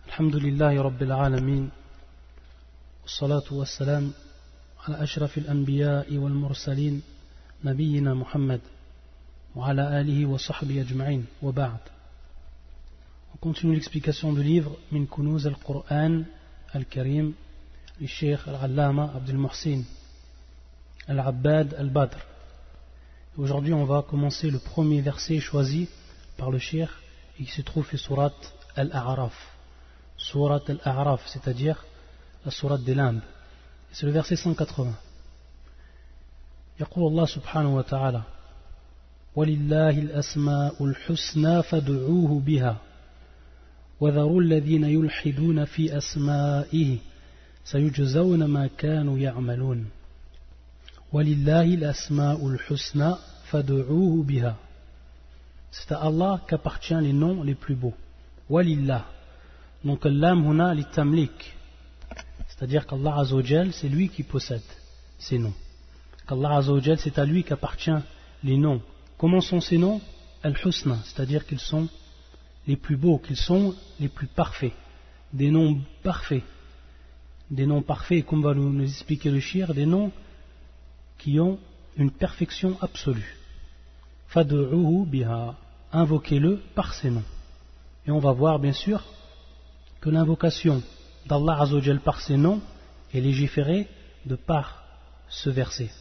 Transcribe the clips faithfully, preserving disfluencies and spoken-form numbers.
الحمد لله رب العالمين والصلاة والسلام على أشرف الأنبياء والمرسلين نبينا محمد وعلى آله وصحبه أجمعين وبعد. On continue l'explication du livre من كنوز القرآن الكريم للشيخ العلامة عبد المحسن العباد البدر. Aujourd'hui on va commencer le premier verset choisi par le cheikh et qui se trouve في سورة Al-A'raf. Surat Al-A'raf, c'est-à-dire la sourate des limbes. C'est le verset cent quatre-vingts. يقول الله سبحانه وتعالى ولله الأسماء الحسنى فادعوه بها وذروا الذين يلحدون في أسمائه سيجزون ما كانوا يعملون ولله الأسماء الحسنى فادعوه بها. C'est à Allah qu'appartient les noms les plus beaux. Walillah. Donc l'âme huna li tamlik, c'est-à-dire qu'Allah Azzawajal, c'est lui qui possède ces noms. Qu'Allah Azzawajal, c'est à lui qu'appartient les noms. Comment sont ces noms? Al-Husna, c'est-à-dire qu'ils sont les plus beaux, qu'ils sont les plus parfaits. Des noms parfaits. Des noms parfaits, comme va nous expliquer le shir, des noms qui ont une perfection absolue. Fad'uhu biha, invoquez-le par ces noms. Et on va voir bien sûr que l'invocation d'Allah Azzawajal par ses noms est légiférée de par ce verset.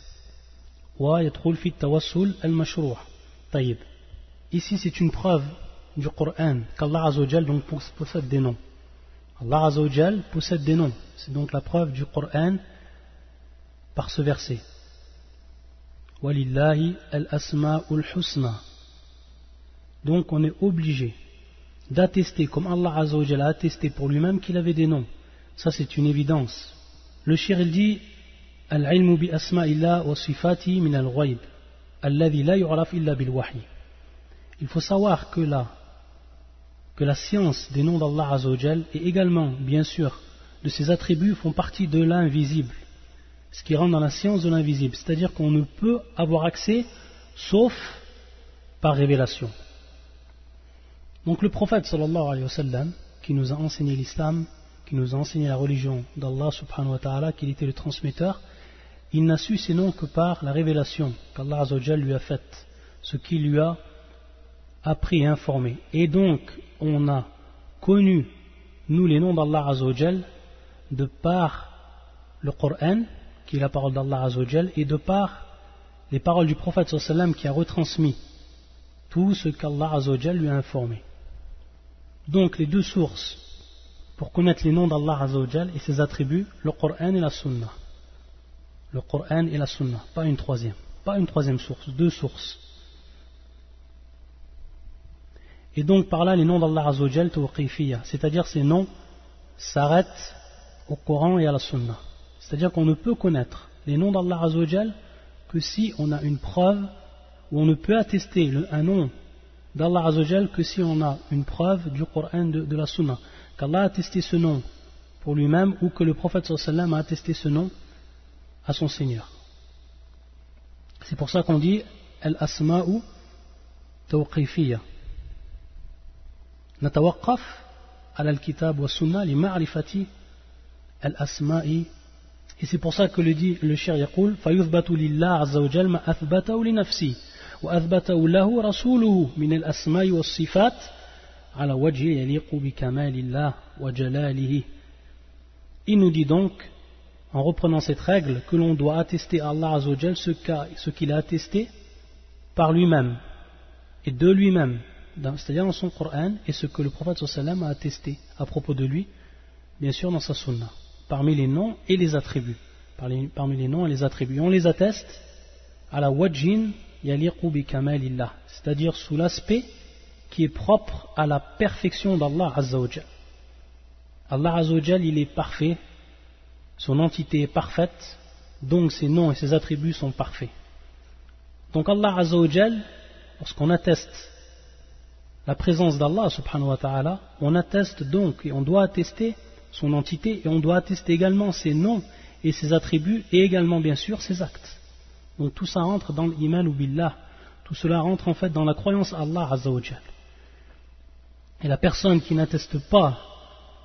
Ici c'est une preuve du Coran qu'Allah Azzawajal donc possède des noms. Allah Azzawajal possède des noms. C'est donc la preuve du Coran par ce verset. Walillahi al-asma'ul husna. Donc on est obligé d'attester, comme Allah Azzawajal a attesté pour lui-même qu'il avait des noms. Ça c'est une évidence. Le shir il dit Al-ilmu bi asma'illah wa sifati min al-ghayb alladhi la yu'raf illa bil wahy. Il faut savoir que la, que la science des noms d'Allah Azzawajal et également, bien sûr, de ses attributs font partie de l'invisible. Ce qui rentre dans la science de l'invisible. C'est-à-dire qu'on ne peut avoir accès sauf par révélation. Donc le prophète sallallahu alayhi wa sallam, qui nous a enseigné l'islam, qui nous a enseigné la religion d'Allah subhanahu wa ta'ala, qu'il était le transmetteur, il n'a su ces noms que par la révélation qu'Allah Azzawajal lui a faite, ce qu'il lui a appris et informé. Et donc on a connu, nous, les noms d'Allah Azzawajal de par le Coran, qui est la parole d'Allah Azzawajal, et de par les paroles du prophète sallallahu alayhi wa sallam qui a retransmis tout ce qu'Allah Azzawajal lui a informé. Donc les deux sources pour connaître les noms d'Allah Azzawajal et ses attributs, le Coran et la Sunna. Le Coran et la Sunna, pas une troisième, pas une troisième source, deux sources. Et donc par là les noms d'Allah Azzawajal tawqifiyya, c'est-à-dire ces noms s'arrêtent au Coran et à la Sunna. C'est-à-dire qu'on ne peut connaître les noms d'Allah Azzawajal que si on a une preuve, où on ne peut attester le, un nom d'Allah Azzawajal que si on a une preuve du Coran, de, de la Sunna, qu'Allah a attesté ce nom pour lui-même ou que le prophète sallallahu alayhi wa sallam a attesté ce nom à son Seigneur. C'est pour ça qu'on dit Al-Asma'u Tawqifiyya. Natawaqqaf ala al-kitab wa sunna li ma'rifati al-asma'i. Et c'est pour ça que le dit le shir yaqul fayuthbatu lillah azza wa jalla ma athbatahu li nafsi وأثبته له رسوله من الأسماء والصفات على وجه يليق بكمال الله وجلاله. Il nous dit donc, en reprenant cette règle, que l'on doit attester à Allah Azzawajal ce, ce qu'il a attesté par lui-même et de lui-même, c'est-à-dire dans son Coran, et ce que le prophète sallallahu alayhi wa sallam a attesté à propos de lui, bien sûr dans sa sunna, parmi les noms et les attributs, parmi les noms et les attributs. On les atteste à la wajhin yaliqu bi kamalillah, c'est-à-dire sous l'aspect qui est propre à la perfection d'Allah Azzawajal. Allah Azzawajal, il est parfait, son entité est parfaite, donc ses noms et ses attributs sont parfaits. Donc Allah Azzawajal, lorsqu'on atteste la présence d'Allah subhanahu wa ta'ala, on atteste donc et on doit attester son entité et on doit attester également ses noms et ses attributs et également bien sûr ses actes. Donc tout ça rentre dans l'iman ou billah, tout cela rentre en fait dans la croyance à Allah Azzawajal. Et la personne qui n'atteste pas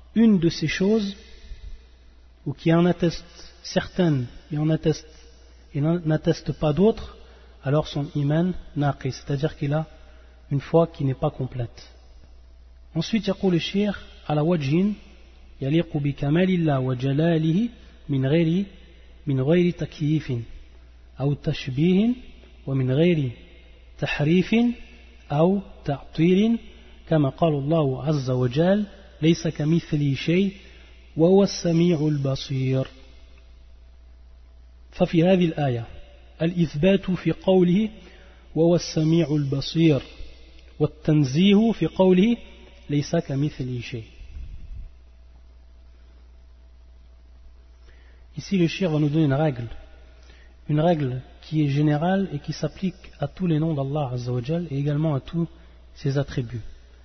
une de ces choses, ou qui en atteste certaines et en atteste et n'atteste pas d'autres, alors son iman naqis, c'est-à-dire qu'il a une foi qui n'est pas complète. Ensuite, يقول الشيخ على وجه يليق بكمال الله وجلاله من غير من غير تكييف أو تشبيه ومن غير تحريف أو تعطيل كما قال الله عز وجل ليس كمثله شيء وهو السميع البصير. ففي هذه الآية الإثبات في قوله وهو السميع البصير والتنزيه في قوله ليس كمثله شيء. Ici le shir va nous donner une règle, une règle qui est générale et qui s'applique à tous les noms d'Allah Azza wa Jal et également à tous ses attributs.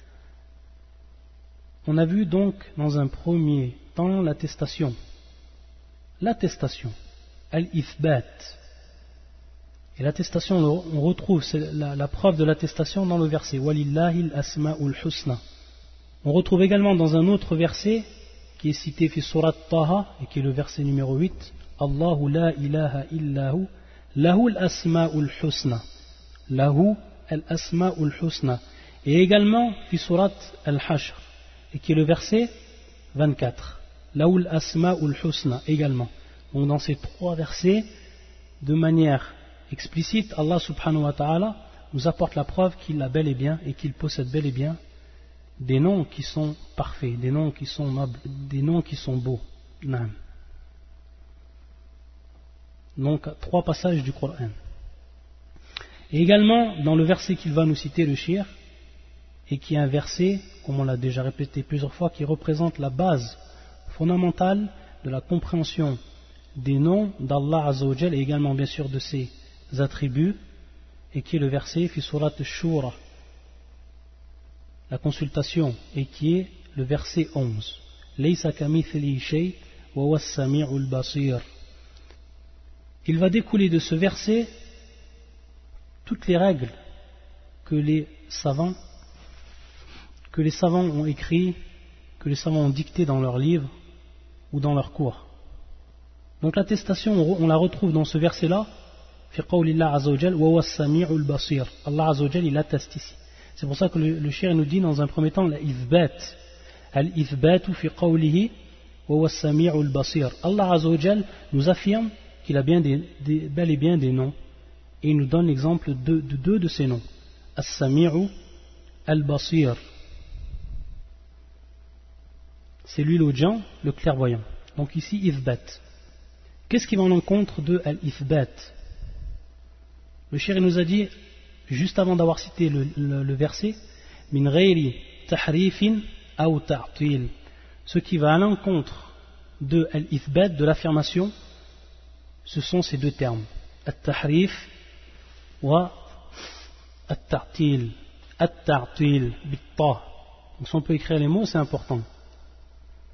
On a vu donc dans un premier temps l'attestation. L'attestation, al-ithbat. Et l'attestation, on retrouve la, la preuve de l'attestation dans le verset Walillahi al-asma'ul husna. On retrouve également dans un autre verset qui est cité fi surat Taha et qui est le verset numéro huit, Allahu la ilaha illahu lahu al-asma'ul husna. Lahu al-asma'ul husna. Et également fi surat al-Hashr et qui est le verset vingt-quatre. Lahu al-asma'ul husna également. Donc dans ces trois versets, de manière explicite, Allah subhanahu wa ta'ala nous apporte la preuve qu'il a bel et bien et qu'il possède bel et bien des noms qui sont parfaits, des noms qui sont nobles, des noms qui sont beaux. Naam. Donc trois passages du Coran. Et également dans le verset qu'il va nous citer, le shir, et qui est un verset, comme on l'a déjà répété plusieurs fois, qui représente la base fondamentale de la compréhension des noms d'Allah Azza wa Jal et également bien sûr de ses attributs, et qui est le verset fi surat Shura, la consultation, et qui est le verset onze. Laysa kamithlihi shay wa huwa as-sami'ul basir. Il va découler de ce verset toutes les règles que les savants que les savants ont écrit, que les savants ont dicté dans leurs livres ou dans leurs cours. Donc l'attestation, on la retrouve dans ce verset-là, fi qawlillah azza wa jal wa huwa as-sami'ul basir. Allah azza wa jal, il atteste ici. C'est pour ça que le, le shir nous dit dans un premier temps l'ithbat, al-ithbatu fi qawlihi wa huwa as-sami'ul basir. Allah azza wa jal nous affirme qu'il a bien des, des, bel et bien des noms, et il nous donne l'exemple de, de deux de ces noms, as-sami'u al-basir. C'est lui l'audient, le clairvoyant. Donc ici, ithbat. Qu'est-ce qui va en encontre de al-ithbat? Le shir nous a dit, juste avant d'avoir cité le, le, le verset, min ghayri tahrifin aw ta'til, ce qui va à l'encontre de al-ithbat, de l'affirmation, ce sont ces deux termes, at-tahrif wa at-ta'til. At-ta'til bit-ta. Donc si on peut écrire les mots, c'est important.